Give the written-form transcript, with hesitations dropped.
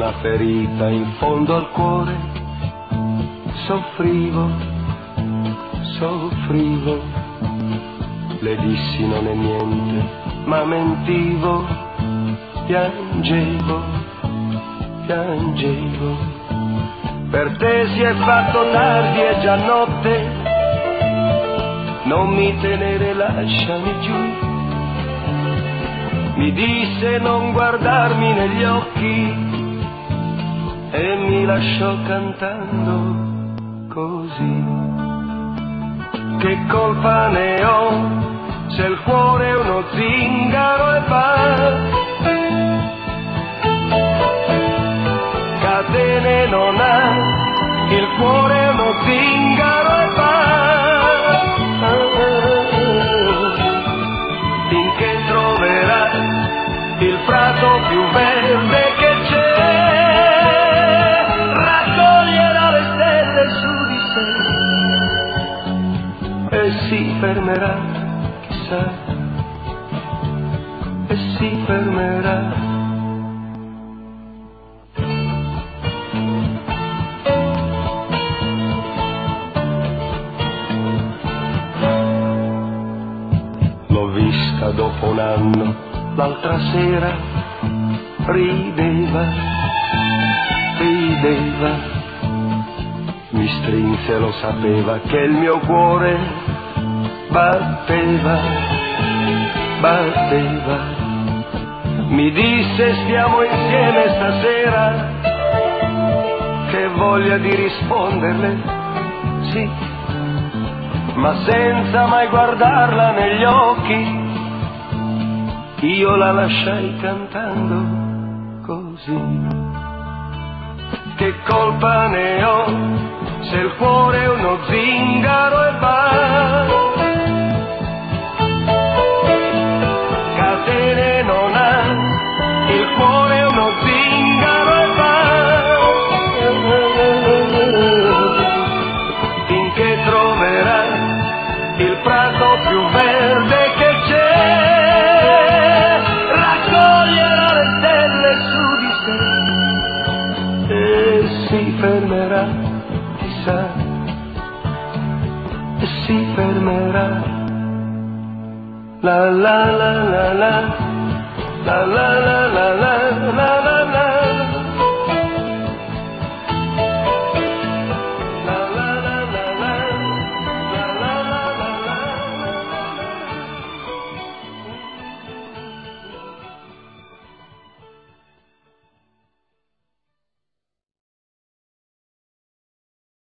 una ferita in fondo al cuore. Soffrivo, soffrivo, le dissi non è niente, ma mentivo, piangevo, piangevo. Per te si è fatto tardi, è già notte, non mi tenere, lasciami giù. Mi disse non guardarmi negli occhi e mi lasciò cantando così. Che colpa ne ho se il cuore è uno zingaro e va? Catene non ha, il cuore è uno zingaro e va. Finché troverà il prato più verde che c'è, raccoglierà le stelle su di sé e si fermerà, chissà, e si fermerà. L'ho vista dopo un anno, l'altra sera, rideva, rideva, mi strinse, lo sapeva che il mio cuore batteva, batteva. Mi disse stiamo insieme stasera, che voglia di risponderle, sì, ma senza mai guardarla negli occhi. Io la lasciai cantando così. Che colpa ne ho se il cuore è uno zingaro e va? Catene non ha, il cuore è uno zingaro e va. Finché troverà il prato più verde che c'è, raccoglierà le stelle su di sé e si fermerà, chissà, e si fermerà. La la la la la, la la la la la la.